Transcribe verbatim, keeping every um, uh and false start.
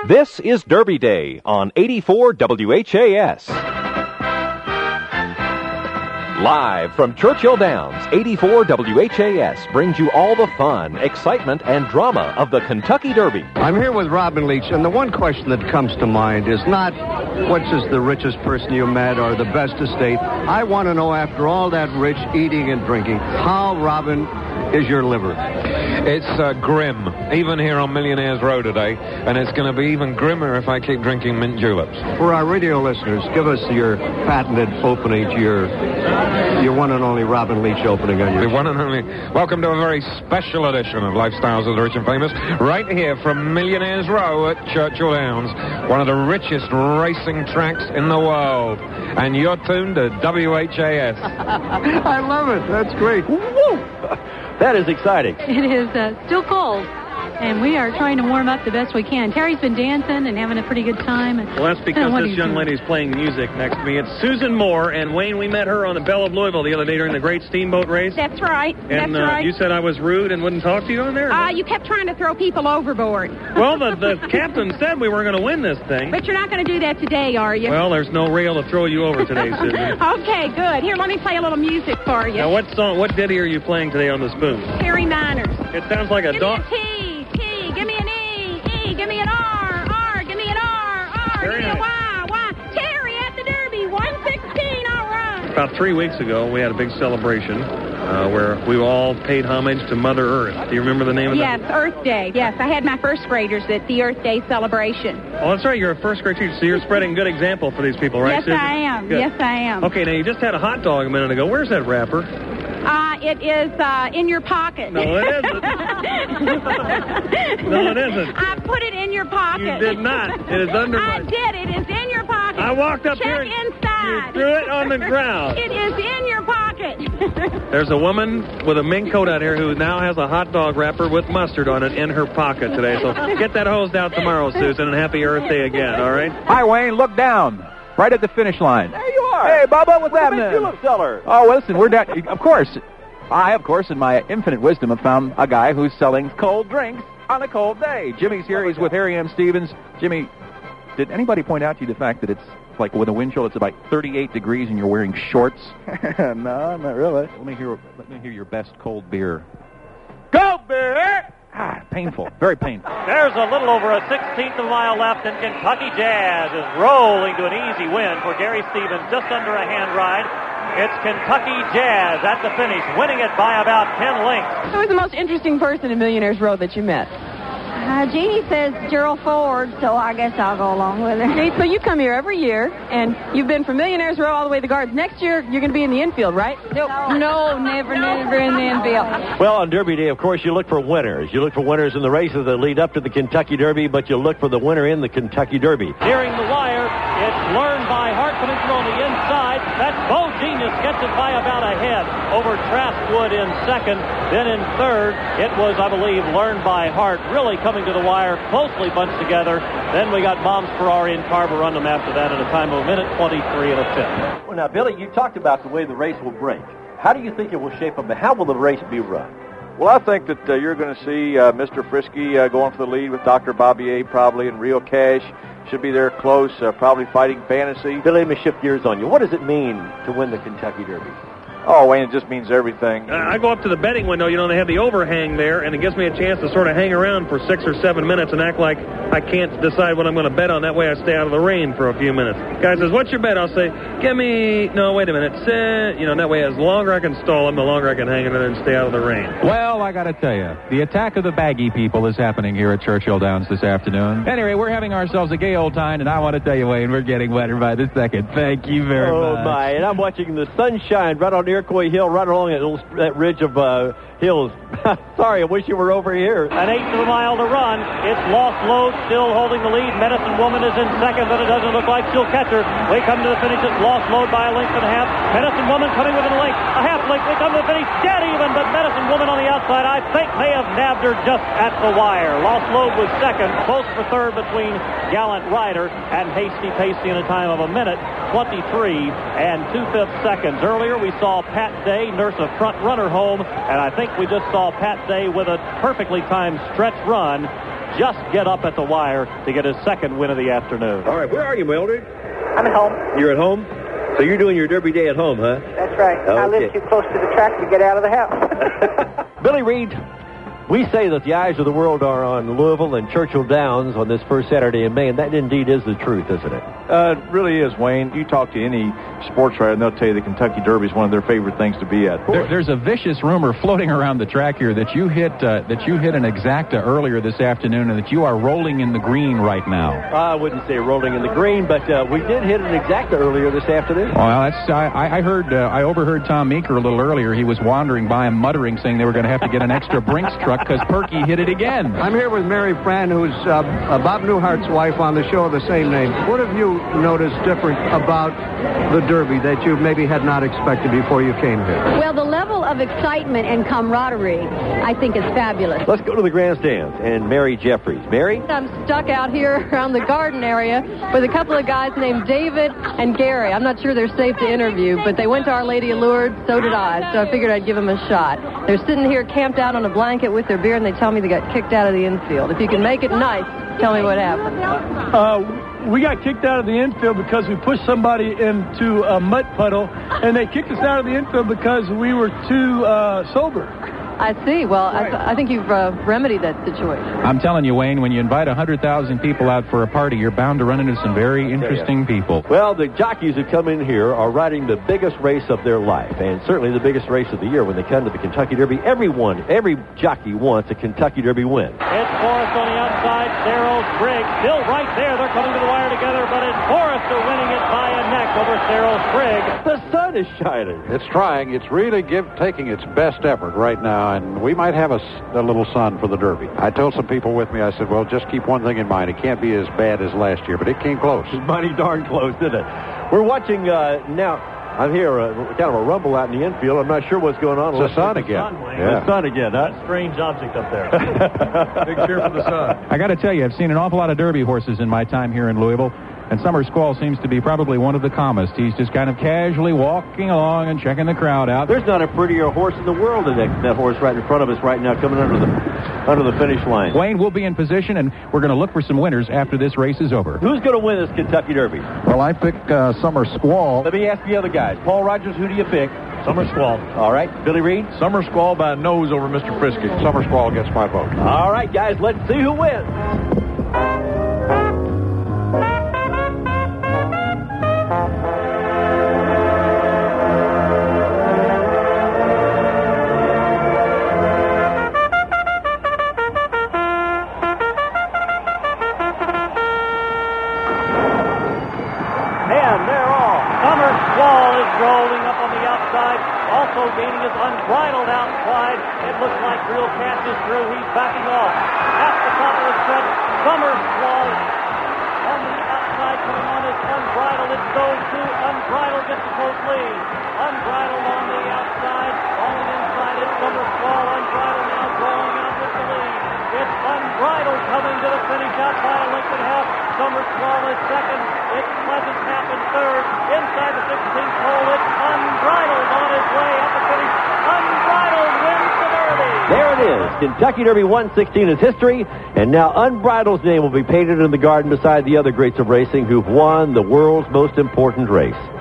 This is Derby Day on eighty-four W H A S. Live from Churchill Downs, eighty-four W H A S brings you all the fun, excitement, and drama of the Kentucky Derby. I'm here with Robin Leach, and the one question that comes to mind is not which is the richest person you met or the best estate. I want to know, after all that rich eating and drinking, how, Robin, is your liver? It's uh, grim, even here on Millionaires Row today, and it's going to be even grimmer if I keep drinking mint juleps. For our radio listeners, give us your patented opening to your your one and only Robin Leach opening on your The one and only. Welcome to a very special edition of Lifestyles of the Rich and Famous, right here from Millionaires Row at Churchill Downs, one of the richest racing tracks in the world. And you're tuned to W H A S. I love it. That's great. Woo! That is exciting. It is uh, still cold, and we are trying to warm up the best we can. Terry's been dancing and having a pretty good time. Well, that's because this young lady's playing music next to me. It's Susan Moore, and Wayne, we met her on the Belle of Louisville the other day during the Great Steamboat Race. That's right. And That's uh, right. you said I was rude and wouldn't talk to you on there? Uh, you kept trying to throw people overboard. Well, the, the captain said we were going to win this thing. But you're not going to do that today, are you? Well, there's no rail to throw you over today, Susan. Okay, good. Here, let me play a little music for you. Now, what song, what ditty are you playing today on the spoon? Terry Miners. It sounds like a Give dog. me a T, T, give me an E, E, give me an R, R, give me an R, R, Very give me a nice. Y, Y. Terry at the Derby, one sixteen, all right. About three weeks ago, we had a big celebration uh, where we all paid homage to Mother Earth. Do you remember the name of Yes, that? Earth Day. Yes, I had my first graders at the Earth Day celebration. Oh, that's right. You're a first grade teacher, so you're spreading good example for these people, right, Yes, Susan? I am. Good. Yes, I am. Okay, now you just had a hot dog a minute ago. Where's that wrapper? Uh, it is uh, in your pocket. No, it isn't. No, it isn't. I put it in your pocket. You did not. It is under I my... did. It is in your pocket. I walked up Check here and inside. you threw it on the ground. It is in your pocket. There's a woman with a mink coat out here who now has a hot dog wrapper with mustard on it in her pocket today. So get that hosed out tomorrow, Susan, and happy Earth Day again, all right? Hi, Wayne. Look down. Right at the finish line. There you are. Hey, Bubba, what's We're the happening? big julep seller. Oh, well, listen, we're down. Of course. I, of course, in my infinite wisdom, have found a guy who's selling cold drinks on a cold day. Jimmy's here. He's with Harry M. Stevens. Jimmy, did anybody point out to you the fact that it's like with a wind chill, it's about thirty-eight degrees and you're wearing shorts? No, not really. Let me hear. Let me hear your best cold beer. Cold beer. Ah, painful. Very painful. There's a little over a sixteenth of a mile left, and Kentucky Jazz is rolling to an easy win for Gary Stevens, just under a hand ride. It's Kentucky Jazz at the finish, winning it by about ten lengths. Who was the most interesting person in Millionaires Row that you met? Uh, Jeannie says Gerald Ford, so I guess I'll go along with her. Okay, so you come here every year, and you've been from Millionaires Row all the way to the Gardens. Next year, you're going to be in the infield, right? No, no, never, never in the infield. Well, on Derby Day, of course, you look for winners. You look for winners in the races that lead up to the Kentucky Derby, but you look for the winner in the Kentucky Derby. Nearing the wire, it's Learned by Heart coming through on the inside. That Bo Genius gets it by about a head over Traskwood in second. Then in third, it was, I believe, Learned by Heart really coming to the wire, closely bunched together. Then we got Mom's Ferrari and Carver run them after that at a time of a minute twenty-three and a fifth. Well, now, Billy, you talked about the way the race will break. How do you think it will shape up, and how will the race be run? Well, I think that uh, you're going to see uh, Mister Frisky uh, going for the lead with Doctor Bobby A. probably, and Real Cash should be there close, uh, probably fighting Fantasy. Billy, let me shift gears on you. What does it mean to win the Kentucky Derby? Oh, Wayne, it just means everything. Uh, I go up to the betting window, you know, they have the overhang there, and it gives me a chance to sort of hang around for six or seven minutes and act like I can't decide what I'm going to bet on. That way I stay out of the rain for a few minutes. Guy says, what's your bet? I'll say, give me, no, wait a minute, sit. You know, that way as longer I can stall him, the longer I can hang in there and stay out of the rain. Well, I got to tell you, the attack of the baggy people is happening here at Churchill Downs this afternoon. Anyway, we're having ourselves a gay old time, and I want to tell you, Wayne, we're getting wetter by the second. Thank you very oh, much. Oh, my. And I'm watching the sunshine right on Iroquois Hill, right along that, little, that ridge of uh, hills. Sorry, I wish you were over here. An eighth of a mile to run. It's Lost Load still holding the lead. Medicine Woman is in second, but it doesn't look like she'll catch her. We come to the finish. It's Lost Load by a length and a half. Medicine Woman coming within a length. A half length. We come to the finish. Dead even, but Medicine Woman on the outside, I think, may have nabbed her just at the wire. Lost Load was second. Close for third between Gallant Rider and Hasty Pasty in a time of a minute twenty-three and two-fifths seconds. Earlier, we saw Pat Day nurse a front runner home, and I think we just saw Pat Day with a perfectly timed stretch run just get up at the wire to get his second win of the afternoon. All right, where are you, Mildred? I'm at home. You're at home? So you're doing your Derby day at home, huh? That's right. Okay. I live too close to the track to get out of the house. Billy Reed, we say that the eyes of the world are on Louisville and Churchill Downs on this first Saturday in May, and that indeed is the truth, isn't it? Uh, it really is, Wayne. You talk to any sports writer, and they'll tell you the Kentucky Derby is one of their favorite things to be at. There, there's a vicious rumor floating around the track here that you hit uh, that you hit an exacta earlier this afternoon, and that you are rolling in the green right now. I wouldn't say rolling in the green, but uh, we did hit an exacta earlier this afternoon. Well, that's I, I heard uh, I overheard Tom Meeker a little earlier. He was wandering by and muttering, saying they were going to have to get an extra Brinks truck because Perky hit it again. I'm here with Mary Fran, who's uh, Bob Newhart's wife on the show of the same name. What have you noticed different about the Derby that you maybe had not expected before you came here? Well, the level of excitement and camaraderie, I think, is fabulous. Let's go to the grandstands and Mary Jeffries. Mary? I'm stuck out here around the garden area with a couple of guys named David and Gary. I'm not sure they're safe to interview, but they went to Our Lady of Lourdes, so did I, so I figured I'd give them a shot. They're sitting here camped out on a blanket with their beer, and they tell me they got kicked out of the infield. If you can make it nice, tell me what happened. Uh, we got kicked out of the infield because we pushed somebody into a mud puddle, and they kicked us out of the infield because we were too uh, sober. I see. Well, I, th- I think you've uh, remedied that situation. I'm telling you, Wayne, when you invite one hundred thousand people out for a party, you're bound to run into some very interesting people. Well, the jockeys who come in here are riding the biggest race of their life, and certainly the biggest race of the year when they come to the Kentucky Derby. Everyone, every jockey wants a Kentucky Derby win. It's Forrest on the outside. Darrell Spriggs still right there. They're coming to the wire together, but it's Forrester winning it by a neck over Darrell Spriggs. The sun is shining. It's trying. It's really give, taking its best effort right now, and we might have a, a little sun for the Derby. I told some people with me, I said, well, just keep one thing in mind. It can't be as bad as last year, but it came close. Mighty darn close, didn't it? We're watching uh, now. I'm here, uh, kind of a rumble out in the infield. I'm not sure what's going on. It's the sun again. Sun, yeah. The sun again, huh? Strange object up there. Big cheer for the sun. I got to tell you, I've seen an awful lot of Derby horses in my time here in Louisville, and Summer Squall seems to be probably one of the calmest. He's just kind of casually walking along and checking the crowd out. There's not a prettier horse in the world than that, that horse right in front of us right now, coming under the under the finish line. Wayne, we'll be in position, and we're going to look for some winners after this race is over. Who's going to win this Kentucky Derby? Well, I pick uh, Summer Squall. Let me ask the other guys. Paul Rogers, who do you pick? Summer Squall. All right. Billy Reed? Summer Squall by a nose over Mister Frisky. Summer Squall gets my vote. All right, guys, let's see who wins. Also gaining his unbridled outside. It looks like Real Cash is through. He's backing off. At the top of the stretch, Summer Squall on the outside coming on his unbridled. It's those two. Unbridled gets the close lead. Unbridled on the outside. On the inside, it's Summer Squall. Unbridled now drawing out with the lead. It's Unbridled coming to the finish out by a length and a half. Summer Squall is second. It's Pleasant Tap in third. Inside the sixteenth hole, it's Unbridled on his way at the finish. Unbridled wins the Derby. There it is. Kentucky Derby one sixteen is history, and now Unbridled's name will be painted in the garden beside the other greats of racing who've won the world's most important race.